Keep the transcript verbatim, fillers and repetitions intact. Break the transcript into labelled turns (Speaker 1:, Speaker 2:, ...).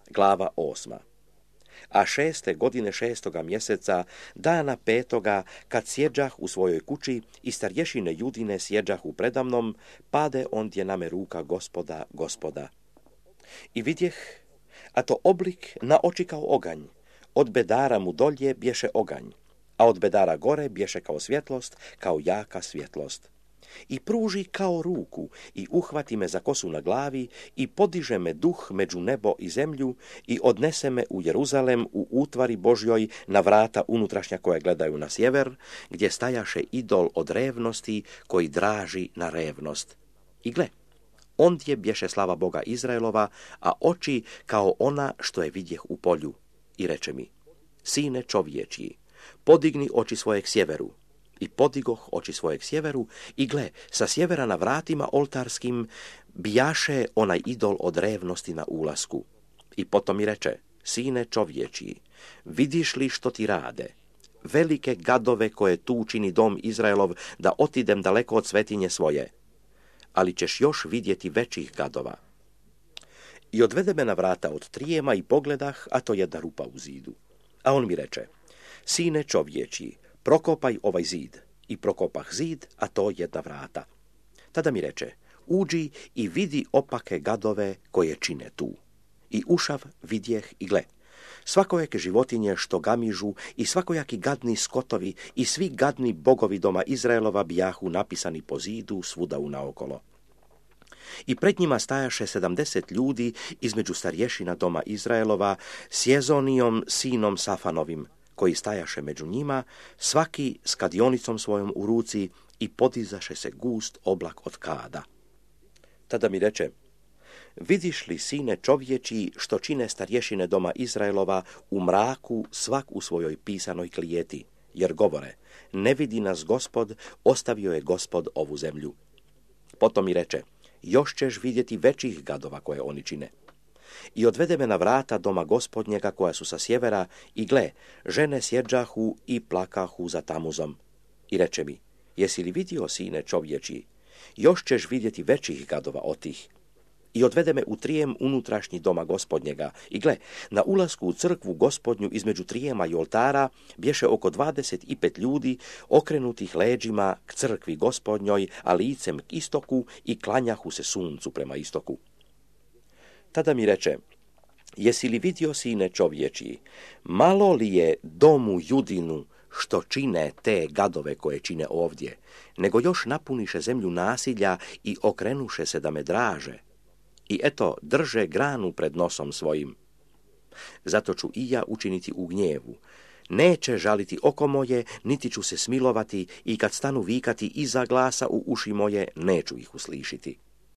Speaker 1: Glava osma. A šeste godine šestoga mjeseca, dana petoga, kad sjeđah u svojoj kući i starješine Judine sjeđahu predamnom, pade ondje na me ruka Gospoda, Gospoda. I vidjeh, a to oblik na oči kao oganj, od bedara mu dolje bješe oganj, a od bedara gore bješe kao svjetlost, kao jaka svjetlost. I pruži kao ruku i uhvati me za kosu na glavi i podiže me duh među nebo i zemlju i odnese me u Jeruzalem u utvari Božjoj na vrata unutrašnja koja gledaju na sjever, gdje stajaše idol od revnosti koji draži na revnost. I gle, ondje bješe slava Boga Izraelova, a oči kao ona što je vidjeh u polju. I reče mi, sine čovječji, podigni oči svoje k sjeveru. I podigoh oči svoje k sjeveru i gle, sa sjevera na vratima oltarskim bijaše onaj idol od revnosti na ulasku. I potom mi reče, sine čovječji, vidiš li što ti rade? Velike gadove koje tu čini dom Izraelov, da otidem daleko od svetinje svoje. Ali ćeš još vidjeti većih gadova. I odvede me na vrata od trijema i pogledah, a to jedna rupa u zidu. A on mi reče, sine čovječji, prokopaj ovaj zid. I prokopah zid, a to jedna vrata. Tada mi reče, uđi i vidi opake gadove koje čine tu. I ušav vidjeh i gle, svakojake životinje što gamižu i svakojaki gadni skotovi i svi gadni bogovi doma Izraelova bijahu napisani po zidu svuda unaokolo. I pred njima stajaše sedamdeset ljudi između starješina doma Izraelova s Jezonijom sinom Safanovim, koji stajaše među njima, svaki s kadionicom svojom u ruci i podizaše se gust oblak od kada. Tada mi reče, vidiš li, sine čovječji, što čine starješine doma Izraelova u mraku svak u svojoj pisanoj klijeti, jer govore, ne vidi nas Gospod, ostavio je Gospod ovu zemlju. Potom mi reče, još ćeš vidjeti većih gadova koje oni čine. I odvede me na vrata doma Gospodnjega koja su sa sjevera i gle, žene sjeđahu i plakahu za Tamuzom. I reče mi, jesi li vidio, sine čovječji, još ćeš vidjeti većih gadova od tih. I odvede me u trijem unutrašnji doma Gospodnjega i gle, na ulasku u crkvu Gospodnju između trijema i oltara bješe oko dvadeset i pet ljudi okrenutih leđima k crkvi Gospodnjoj, a licem k istoku i klanjahu se suncu prema istoku. Tada mi reče, jesi li vidio, sine čovječji, malo li je domu Judinu što čine te gadove koje čine ovdje, nego još napuniše zemlju nasilja i okrenuše se da me draže. I eto, drže granu pred nosom svojim. Zato ću i ja učiniti u gnjevu. Neće žaliti oko moje, niti ću se smilovati i kad stanu vikati iza glasa u uši moje, neću ih uslišiti.